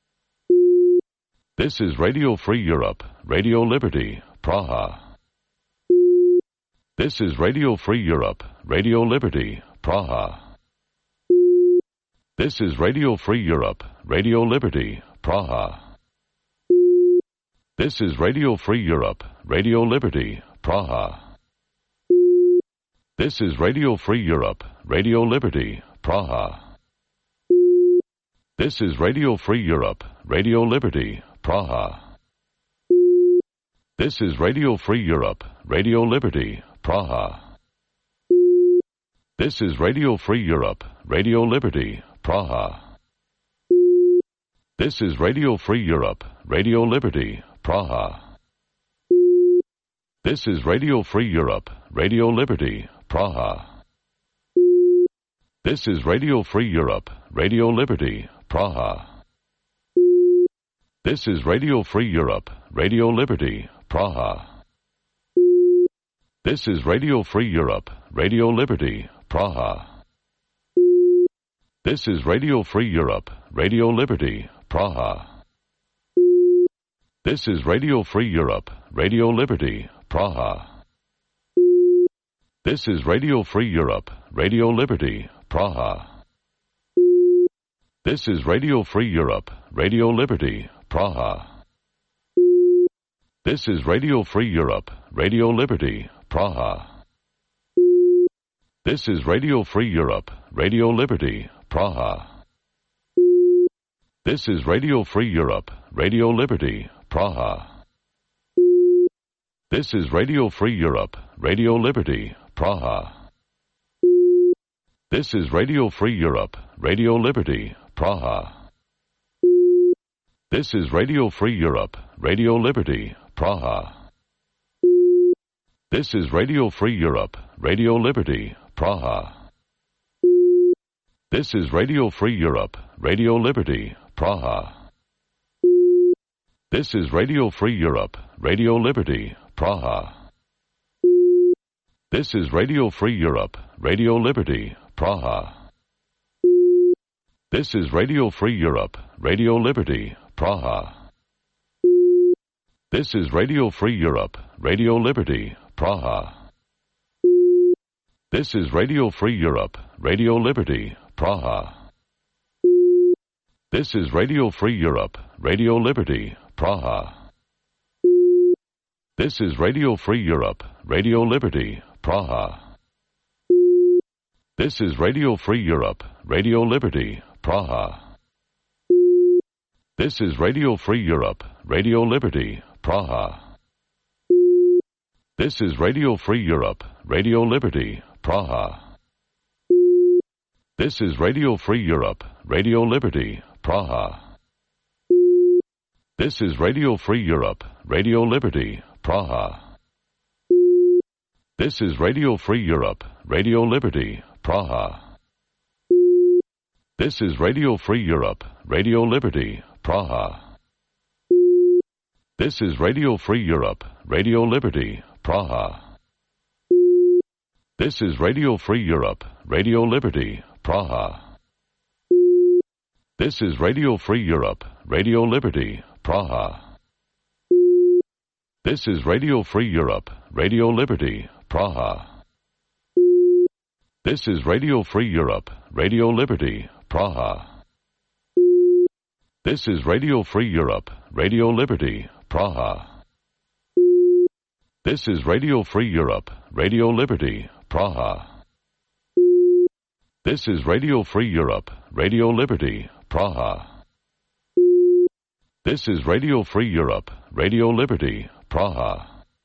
This is Radio Free Europe, Radio Liberty, Praha. This is Radio Free Europe, Radio Liberty, Praha. This is Radio Free Europe, Radio Liberty, Praha. This is Radio Free Europe, Radio Liberty, Praha. This is Radio Free Europe, Radio Liberty, Praha. This is Radio Free Europe, Radio Liberty, Praha. This is Radio Free Europe, Radio Liberty, Praha. This is Radio Free Europe, Radio Liberty, Praha. This is Radio Free Europe, Radio Liberty, Praha. This is Radio Free Europe, Radio Liberty, Praha. This is Radio Free Europe, Radio Liberty, Praha. This is Radio Free Europe, Radio Liberty, Praha. This is Radio Free Europe, Radio Liberty, Praha. This is Radio Free Europe, Radio Liberty, Praha. This is Radio Free Europe, Radio Liberty, Praha. This is Radio Free Europe, Radio Liberty, Praha. This is Radio Free Europe, Radio Liberty, Praha. This is Radio Free Europe, Radio Liberty, Praha. This is Radio Free Europe, Radio Liberty, Praha. This is Radio Free Europe, Radio Liberty, Praha. This is Radio Free Europe, Radio Liberty, Praha. This is Radio Free Europe, Radio Liberty, Praha. This is Radio Free Europe, Radio Liberty, Praha. This is Radio Free Europe, Radio Liberty, Praha. This is Radio Free Europe, Radio Liberty, Praha. This is Radio Free Europe, Radio Liberty, Praha. This is Radio Free Europe, Radio Liberty, Praha. This is Radio Free Europe, Radio Liberty, Praha. This is Radio Free Europe, Radio Liberty, Praha. This is Radio Free Europe, Radio Liberty, Praha. This is Radio Free Europe, Radio Liberty, Praha. This is Radio Free Europe, Radio Liberty, Praha. This is Radio Free Europe, Radio Liberty, Praha. This is Radio Free Europe, Radio Liberty, Praha. This is Radio Free Europe, Radio Liberty, Praha. This is Radio Free Europe, Radio Liberty, Praha. This is Radio Free Europe, Radio Liberty, Praha. This is Radio Free Europe, Radio Liberty, Praha. This is Radio Free Europe, Radio Liberty, Praha. This is Radio Free Europe, Radio Liberty, Praha. This is Radio Free Europe, Radio Liberty, Praha. This is Radio Free Europe, Radio Liberty, Praha. This is Radio Free Europe, Radio Liberty, Praha. This is Radio Free Europe, Radio Liberty, Praha. This is Radio Free Europe, Radio Liberty, Praha. This is Radio Free Europe, Radio Liberty, Praha. This is Radio Free Europe, Radio Liberty, Praha. This is Radio Free Europe, Radio Liberty, Praha.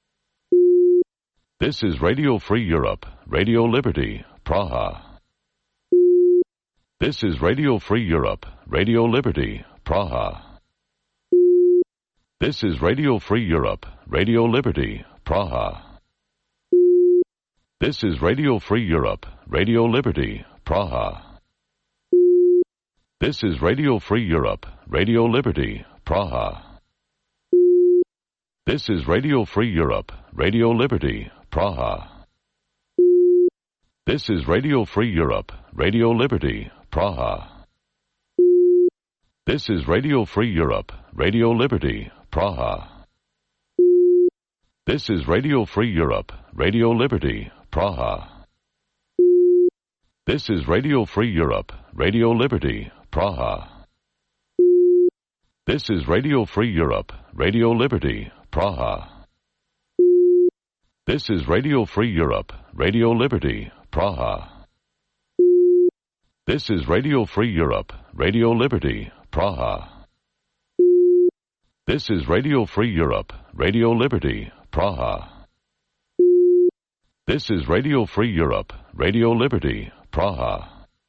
This is Radio Free Europe, Radio Liberty, Praha. This is Radio Free Europe, Radio Liberty, Praha. This is Radio Free Europe, Radio Liberty, Praha. This is Radio Free Europe, Radio Liberty, Praha. This is Radio Free Europe, Radio Liberty, Praha. This is Radio Free Europe, Radio Liberty, Praha. This is Radio Free Europe, Radio Liberty, Praha. This is Radio Free Europe, Radio Liberty, Praha. This is Radio Free Europe, Radio Liberty, Praha. This is Radio Free Europe, Radio Liberty, Praha. This is Radio Free Europe, Radio Liberty, Praha. This is Radio Free Europe, Radio Liberty, Praha. This is Radio Free Europe, Radio Liberty, Praha. This is Radio Free Europe, Radio Liberty, Praha. This is Radio Free Europe, Radio Liberty, Praha.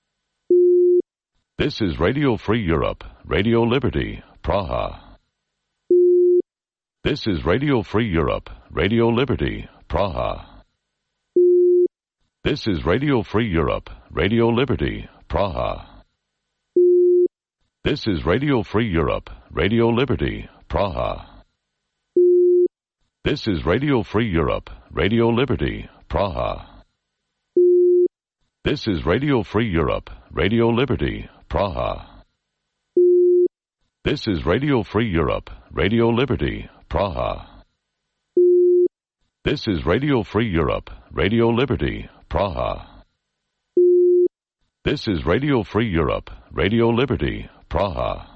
This is Radio Free Europe, Radio Liberty, Praha. This is Radio Free Europe, Radio Liberty, Praha. This is Radio Free Europe, Radio Liberty, Praha. This is Radio Free Europe, Radio Liberty, Praha. This is Radio Free Europe, Radio Liberty, Praha. This is Radio Free Europe, Radio Liberty, Praha. This is Radio Free Europe, Radio Liberty, Praha. This is Radio Free Europe, Radio Liberty, Praha. This is Radio Free Europe, Radio Liberty, Praha.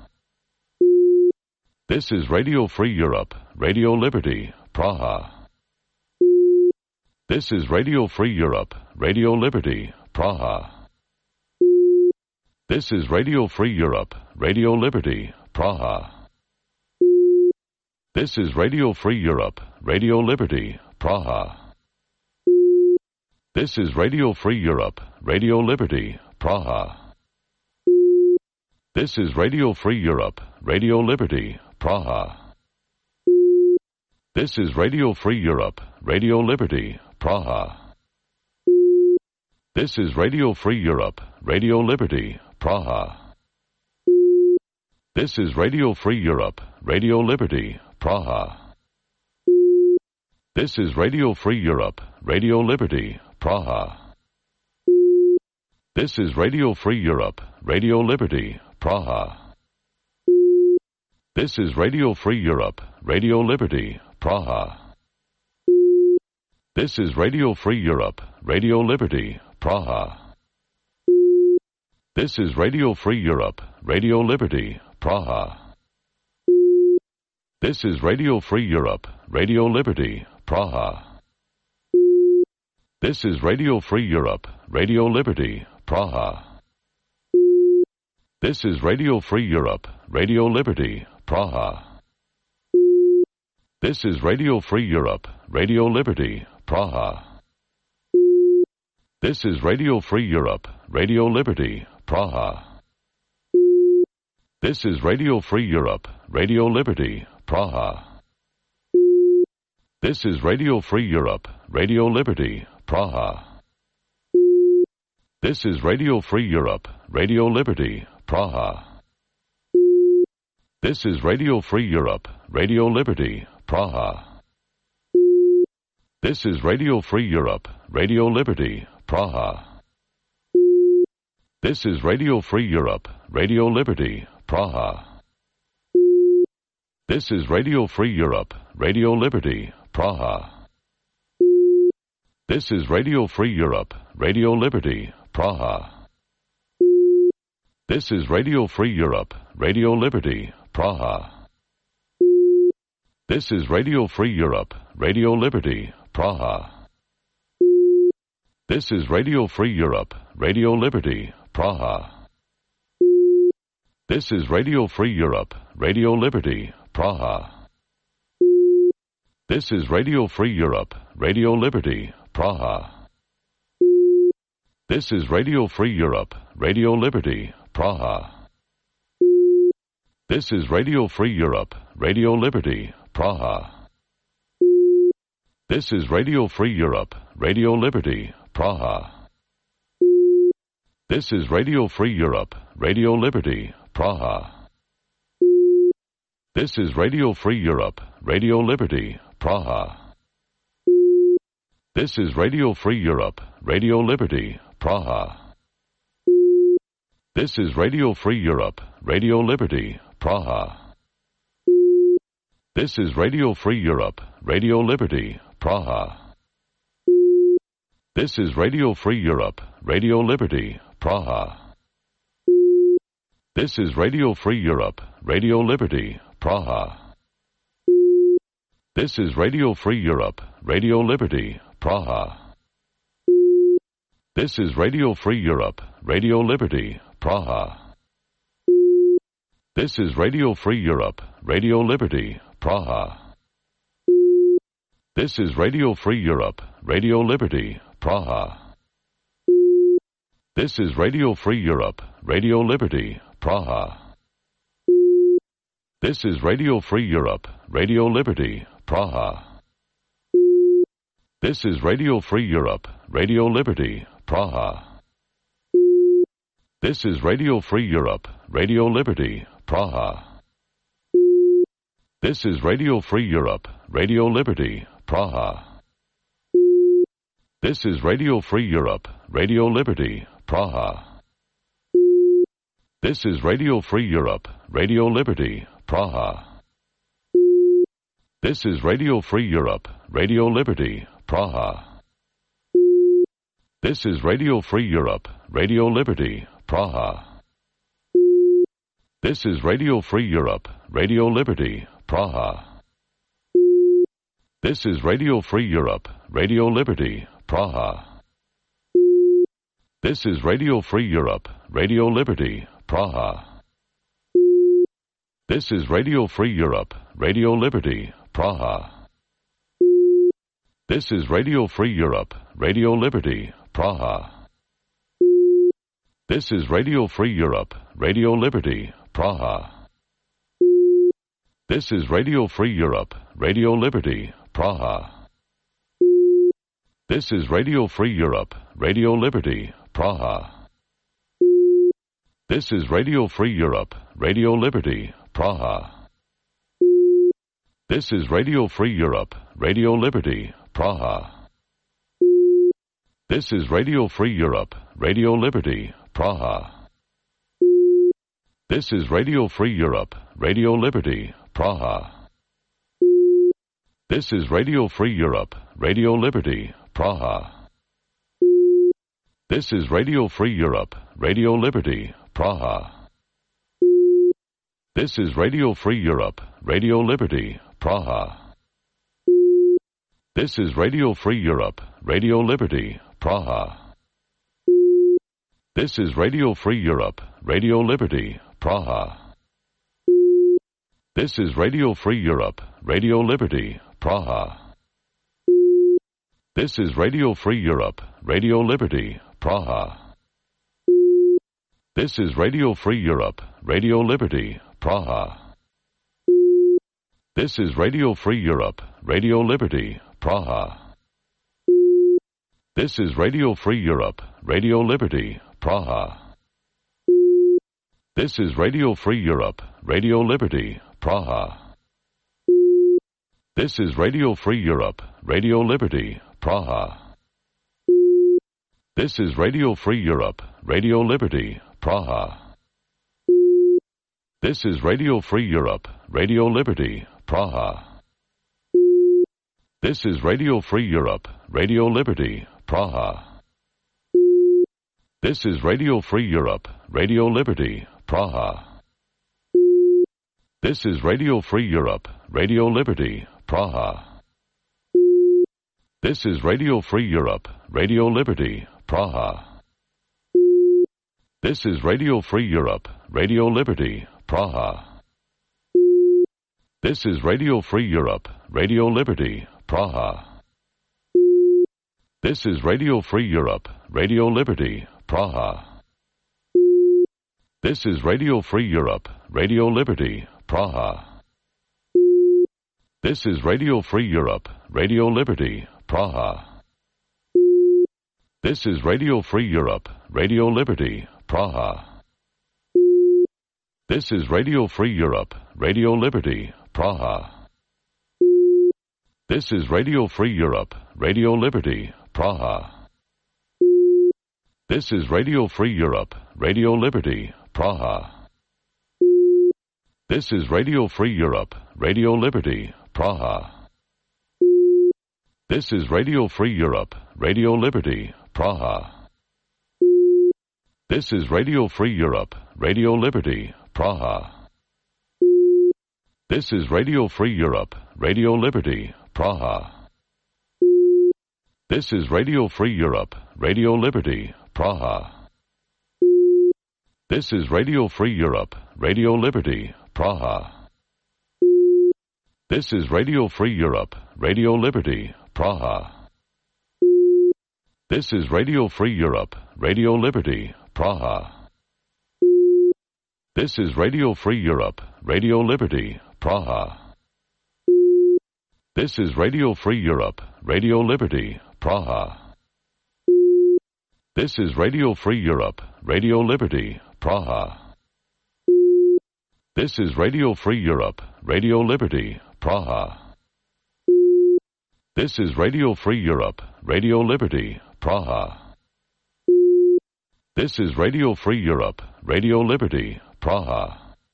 This is Radio Free Europe, Radio Liberty, Praha. This is Radio Free Europe, Radio Liberty, Praha. This is Radio Free Europe, Radio Liberty, Praha. This is Radio Free Europe, Radio Liberty, Praha. This is Radio Free Europe, Radio Liberty, Praha. This is Radio Free Europe, Radio Liberty, Praha. This is Radio Free Europe, Radio Liberty, Praha. This is Radio Free Europe, Radio Liberty, Praha. This is Radio Free Europe, Radio Liberty, Praha. This is Radio Free Europe, Radio Liberty, Praha. This is Radio Free Europe, Radio Liberty, Praha. This is Radio Free Europe, Radio Liberty, Praha. This is Radio Free Europe, Radio Liberty, Praha. This is Radio Free Europe, Radio Liberty, Praha. This is Radio Free Europe, Radio Liberty, Praha. This is Radio Free Europe, Radio Liberty, Praha. This is Radio Free Europe, Radio Liberty, Praha. This is Radio Free Europe, Radio Liberty, Praha. This is Radio Free Europe, Radio Liberty, Praha. This is Radio Free Europe, Radio Liberty, Praha. This is Radio Free Europe, Radio Liberty, Praha. This is Radio Free Europe, Radio Liberty, Praha. This is Radio Free Europe, Radio Liberty, Praha. This is Radio Free Europe, Radio Liberty, Praha. This is Radio Free Europe, Radio Liberty, Praha. This is Radio Free Europe, Radio Liberty, Praha. This is Radio Free Europe, Radio Liberty, Praha. This is Radio Free Europe, Radio Liberty, Praha. This is Radio Free Europe, Radio Liberty, Praha. This is Radio Free Europe, Radio Liberty, Praha. This is Radio Free Europe, Radio Liberty, Praha. This is Radio Free Europe, Radio Liberty, Praha. This is Radio Free Europe, Radio Liberty, Praha. This is Radio Free Europe, Radio Liberty, Praha. This is Radio Free Europe, Radio Liberty, Praha. This is Radio Free Europe, Radio Liberty, Praha. This is Radio Free Europe, Radio Liberty, Praha. This is Radio Free Europe, Radio Liberty, Praha. This is Radio Free Europe, Radio Liberty, Praha. This is Radio Free Europe, Radio Liberty, Praha. This is Radio Free Europe, Radio Liberty, Praha. This is Radio Free Europe, Radio Liberty, Praha. This is Radio Free Europe, Radio Liberty, Praha. This is Radio Free Europe, Radio Liberty, Praha. This is Radio Free Europe, Radio Liberty, Praha. This is Radio Free Europe, Radio Liberty, Praha. This is Radio Free Europe, Radio Liberty, Praha. This is Radio Free Europe, Radio Liberty, Praha. This is Radio Free Europe, Radio Liberty, Praha. This is Radio Free Europe, Radio Liberty, Praha. This is Radio Free Europe, Radio Liberty, Praha. This is Radio Free Europe, Radio Liberty, Praha. This is Radio Free Europe, Radio Liberty, Praha. This is Radio Free Europe, Radio Liberty, Praha. This is Radio Free Europe, Radio Liberty, Praha. This is Radio Free Europe, Radio Liberty, Praha. This is Radio Free Europe, Radio Liberty, Praha. This is Radio Free Europe, Radio Liberty, Praha. This is Radio Free Europe, Radio Liberty, Praha. This is Radio Free Europe, Radio Liberty, Praha. This is Radio Free Europe, Radio Liberty, Praha. This is Radio Free Europe, Radio Liberty, Praha. This is Radio Free Europe, Radio Liberty, Praha. This is Radio Free Europe, Radio Liberty, Praha. This is Radio Free Europe, Radio Liberty, Praha. This is Radio Free Europe, Radio Liberty, Praha. This is Radio Free Europe, Radio Liberty, Praha. This is Radio Free Europe, Radio Liberty, Praha. This is Radio Free Europe, Radio Liberty, Praha. This is Radio Free Europe, Radio Liberty, Praha. This is Radio Free Europe, Radio Liberty, Praha. This is Radio Free Europe, Radio Liberty, Praha. This is Radio Free Europe, Radio Liberty, Praha. This is Radio Free Europe, Radio Liberty, Praha. This is Radio Free Europe, Radio Liberty, Praha. This is Radio Free Europe, Radio Liberty, Praha. This is Radio Free Europe, Radio Liberty, Praha. This is Radio Free Europe, Radio Liberty, Praha. This is Radio Free Europe, Radio Liberty, Praha. This is Radio Free Europe, Radio Liberty, Praha. This is Radio Free Europe, Radio Liberty, Praha. This is Radio Free Europe, Radio Liberty, Praha. This is Radio Free Europe, Radio Liberty, Praha. This is Radio Free Europe, Radio Liberty, Praha. This is Radio Free Europe, Radio Liberty, Praha. This is Radio Free Europe, Radio Liberty, Praha. This is Radio Free Europe, Radio Liberty, Praha. This is Radio Free Europe, Radio Liberty, Praha. This is Radio Free Europe, Radio Liberty, Praha. This is Radio Free Europe, Radio Liberty, Praha. This is Radio Free Europe, Radio Liberty, Praha. This is Radio Free Europe, Radio Liberty, Praha. This is Radio Free Europe, Radio Liberty, Praha. This is Radio Free Europe, Radio Liberty, Praha. This is Radio Free Europe, Radio Liberty, Praha. This is Radio Free Europe, Radio Liberty, Praha. This is Radio Free Europe, Radio Liberty, Praha. This is Radio Free Europe, Radio Liberty, Praha. This is Radio Free Europe, Radio Liberty, Praha. This is Radio Free Europe, Radio Liberty, Praha. This is Radio Free Europe, Radio Liberty, Praha. This is Radio Free Europe, Radio Liberty, Praha. This is Radio Free Europe, Radio Liberty, Praha. This is Radio Free Europe, Radio Liberty, Praha. This is Radio Free Europe, Radio Liberty, Praha. This is Radio Free Europe, Radio Liberty, Praha. This is Radio Free Europe, Radio Liberty, Praha. This is Radio Free Europe, Radio Liberty, Praha.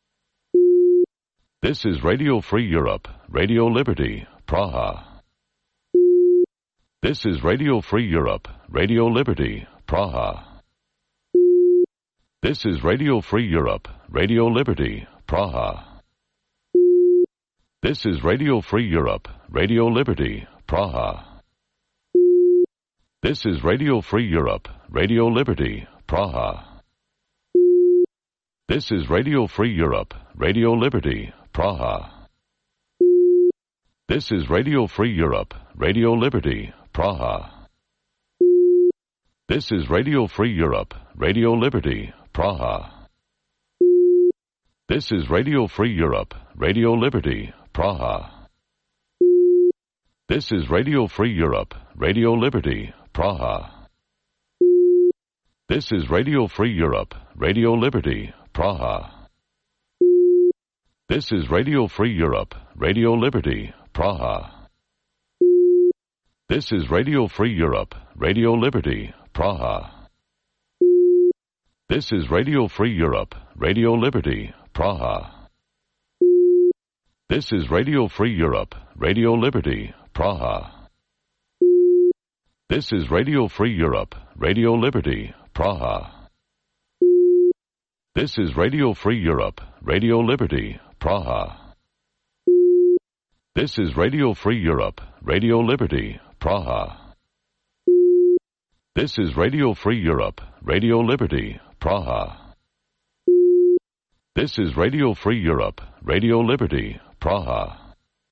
This is Radio Free Europe, Radio Liberty, Praha. This is Radio Free Europe, Radio Liberty, Praha. This is Radio Free Europe, Radio Liberty, Praha. This is Radio Free Europe, Radio Liberty, Praha. This is Radio Free Europe, Radio Liberty, Praha. This is Radio Free Europe, Radio Liberty, Praha. This is Radio Free Europe, Radio Liberty, Praha. This is Radio Free Europe, Radio Liberty, Praha. This is Radio Free Europe, Radio Liberty, Praha. This is Radio Free Europe, Radio Liberty, Praha. This is Radio Free Europe, Radio Liberty, Praha. This is Radio Free Europe, Radio Liberty, Praha. This is Radio Free Europe, Radio Liberty, Praha. This is Radio Free Europe, Radio Liberty, Praha. This is Radio Free Europe, Radio Liberty, Praha. This is Radio Free Europe, Radio Liberty, Praha. This is Radio Free Europe, Radio Liberty, Praha. This is Radio Free Europe, Radio Liberty, Praha. This is Radio Free Europe, Radio Liberty, Praha. This is Radio Free Europe, Radio Liberty, Praha.